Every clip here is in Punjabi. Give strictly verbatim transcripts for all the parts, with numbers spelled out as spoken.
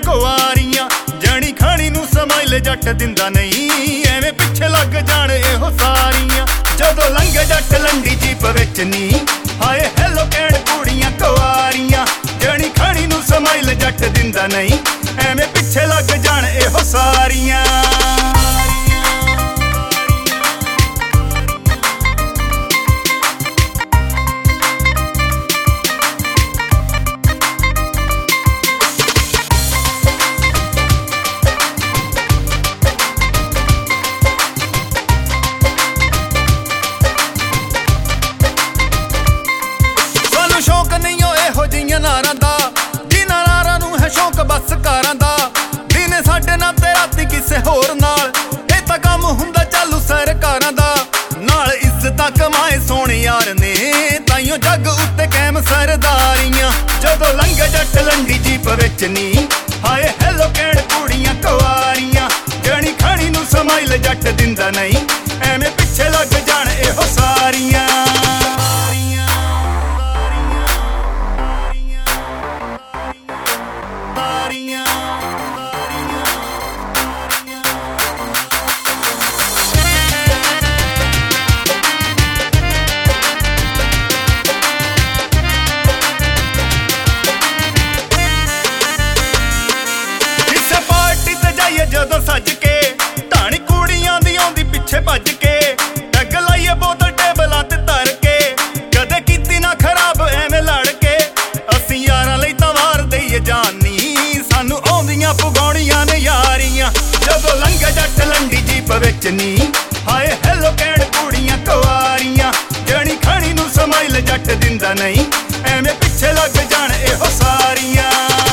ਕੁਆਰੀਆਂ। ਜਣੀ ਖਾਣੀ ਨੂੰ ਸਮਾਈਲ ਜੱਟ ਦਿੰਦਾ ਨਹੀਂ, ਐਵੇਂ ਪਿੱਛੇ ਲੱਗ ਜਾਣ ਇਹੋ ਸਾਰੀਆਂ। ਜਦੋਂ ਲੰਘੇ ਜੱਟ ਲੰਡੀ ਜੀਪ ਵਿੱਚ ਨੀ, ਹਾਏ ਹੈਲੋ ਕਹਿਣ ਕੁੜੀਆਂ ਕੁਆਰੀਆਂ। ਜਣੀ ਖਾਣੀ ਨੂੰ ਸਮਾਈਲ ਜੱਟ ਦਿੰਦਾ ਨਹੀਂ, ਐਵੇਂ ਪਿੱਛੇ ਲੱਗ ਜਾਣ ਇਹੋ ਸਾਰੀਆਂ। ਸ਼ੌਕ ਨਹੀਂ ਓ ਇਹੋ ਜਿਹੀਆਂ ਨਾਰਾਂ ਦਾ, ਜਿਨ੍ਹਾਂ ਨਾਰਾਂ ਨੂੰ ਹੈ ਸ਼ੌਕ ਬਸ ਕਾਰਾਂ ਦਾ। ਦਿਨੇ ਸਾਡੇ ਨਾਲ ਤੇ ਰਾਤੀ ਕਿਸੇ ਹੋਰ ਨਾਲ, ਇਹ ਤਾਂ ਕੰਮ ਹੁੰਦਾ ਚਾਲੂ ਸਰਕਾਰਾਂ ਦਾ। ਨਾਲ ਇੱਜ਼ਤਾਂ ਕਮਾਏ ਸੋਹਣੇ ਯਾਰ ਨੇ, ਤਾਈਓ ਜੱਗ ਉੱਤੇ ਕਾਇਮ ਸਰਦਾਰੀਆਂ। ਜਦੋਂ ਲੰਘੇ ਜੱਟ ਲੰਡੀ ਜੀਪ ਵਿੱਚ ਨੀ, ਹਾਏ ਹੈਲੋ ਕਹਿਣ ਕੁੜੀਆਂ ਕੁਆਰੀਆਂ। ਜਣੀ ਖਾਣੀ ਨੂੰ ਸਮਾਈਲ ਜੱਟ ਦਿੰਦਾ ਨਹੀਂ, ਐਵੇਂ ਪਿੱਛੇ ਲੱਗ ਜਾਣ ਇਹੋ ਸਾਰੀਆਂ। ਜਦੋਂ ਸੱਜ ਕੇ ਢਾਣੀ ਕੁੜੀਆਂ ਦੀ ਆਉਂਦੀ ਪਿੱਛੇ ਭੱਜ ਕੇ, ਡੱਗ ਲਾਈਏ ਬੋਤਲ ਟੇਬਲਾਂ ਤੇ ਧਰ ਕੇ। ਕਦੇ ਕੀਤੀ ਨਾ ਖਰਾਬ ਐਵੇਂ ਲੜ ਕੇ, ਅਸੀਂ ਯਾਰਾਂ ਲਈ ਤਾਂ ਵਾਰ ਦਈਏ ਜਾਨੀ, ਸਾਨੂੰ ਆਉਂਦੀਆਂ ਪੁਗਾਉਣੀਆਂ ਨੇ ਯਾਰੀਆਂ। ਜਦੋਂ ਲੰਘੇ ਜੱਟ ਲੰਡੀ ਜੀਪ ਵਿੱਚ ਨੀ, ਹਾਏ ਹੈਲੋ ਕਹਿਣ ਕੁੜੀਆਂ ਕੁਆਰੀਆਂ। ਜਣੀ ਖਾਣੀ ਨੂੰ ਸਮਾਈਲ ਜੱਟ ਦਿੰਦਾ ਨਹੀਂ, ਐਵੇਂ ਪਿੱਛੇ ਲੱਗ ਜਾਣ ਇਹੋ ਸਾਰੀਆਂ।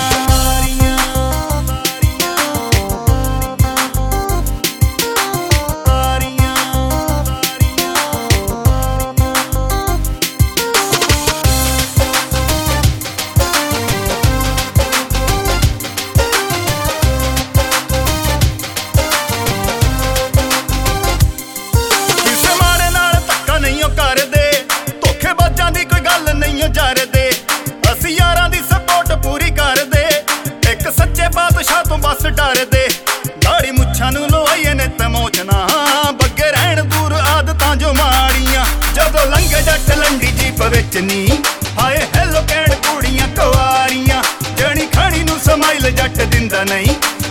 ਜਰਦੇ ਅਸੀਂ ਯਾਰਾਂ ਦੀ ਸਪੋਰਟ ਪੂਰੀ ਕਰਦੇ, ਇੱਕ ਸੱਚੇ ਬਾਦਸ਼ਾਹ ਤੋਂ ਬਸ ਡਰਦੇ। ਦਾੜੀ ਮੁੱਛਾਂ ਨੂੰ ਲਵਾਈਏ ਨੇ ਤਮੋਚਨਾ, ਬੱਗੇ ਰਹਿਣ ਦੂਰ ਆਦਤਾਂ ਜੋ ਮਾੜੀਆਂ। ਜਦੋਂ ਲੰਘੇ ਜੱਟ ਲੰਡੀ ਜੀਪ ਵਿੱਚ ਨੀ, ਹਾਏ ਹੈਲੋ ਕਹਿਣ ਕੁੜੀਆਂ ਕੁਆਰੀਆਂ। ਜਣੀ ਖਾਣੀ ਨੂੰ ਸਮਾਈਲ ਜੱਟ ਦਿੰਦਾ ਨਹੀਂ,